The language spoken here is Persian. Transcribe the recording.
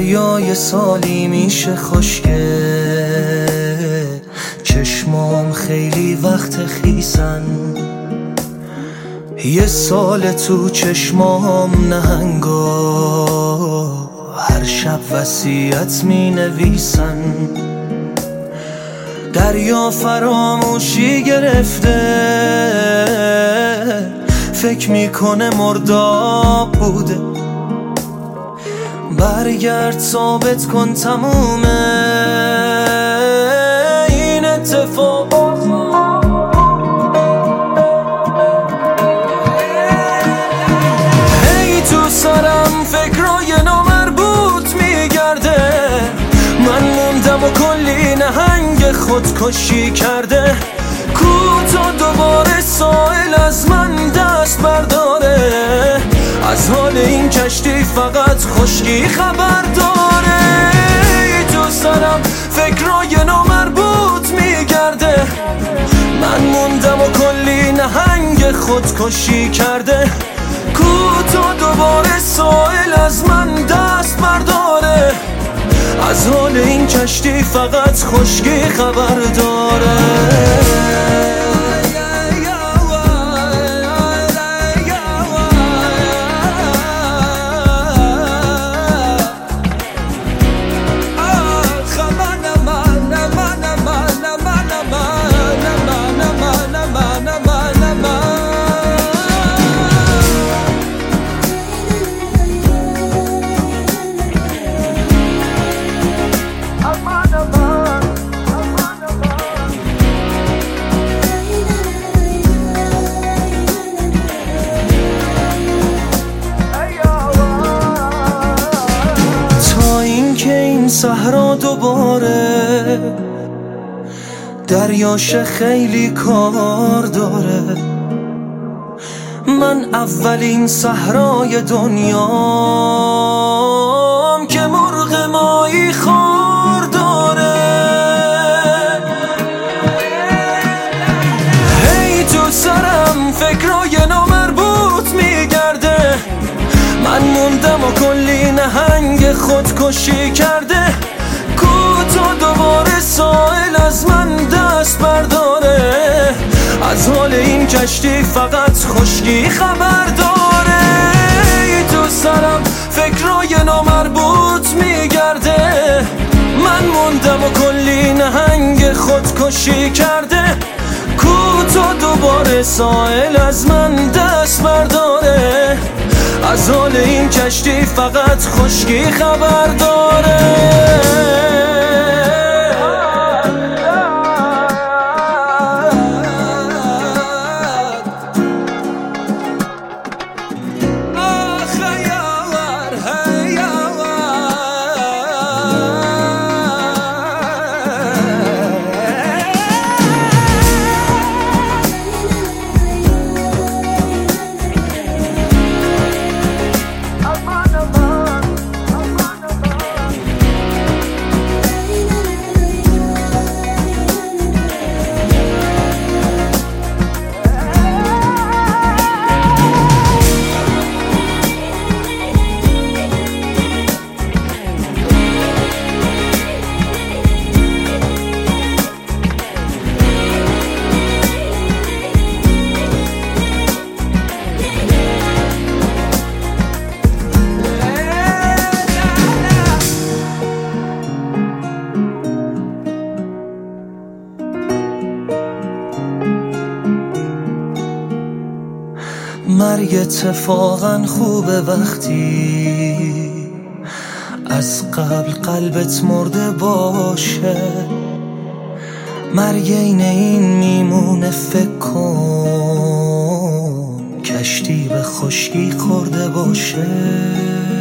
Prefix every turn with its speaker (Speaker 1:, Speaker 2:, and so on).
Speaker 1: دریای سالی میشه خشکه، چشمام خیلی وقت خیسن، یه سال تو چشمام نهنگا هر شب وصیت می نویسن. دریا فراموشی گرفته، فکر میکنه مرداب بوده، برگرد ثابت کن تمومه این اتفاق. هی تو سرم فکرای نامربوط میگرده، من موندم و کلی نهنگ خودکشی کرده. کوتا دوباره سائل از من دست برداره، از حال این کشتی فقط خشکی خبر داره. تو سرم فکرای نامربوط میگرده، من موندم و کلی نهنگ خودکشی کرده. کوتا دوباره سائل از من دست برداره، از حال این کشتی فقط خشکی خبر داره. صحرا دوباره دریاش خیلی کار داره، من اولین صحرای دنیام که مرغ ماهی خوار داره. هی تو سرم فکرای نامربوط میگرده، من موندم و کلی نهنگ خودکشی کرده. کوتا دوباره سائل از من دست برداره، از حال این کشتی فقط خشکی خبر داره. تو سرم فکرای نامربوط میگرده، من موندم و کلی نهنگ خودکشی کرده. کوتا دوباره سائل از من دست برداره، از حال این کشتی فقط خشکی خبر داره. مرگ اتفاقا خوبه وقتی از قبل قلبت مرده باشه، مرگ این میمونه فکر کن کشتی به خشکی خورده باشه.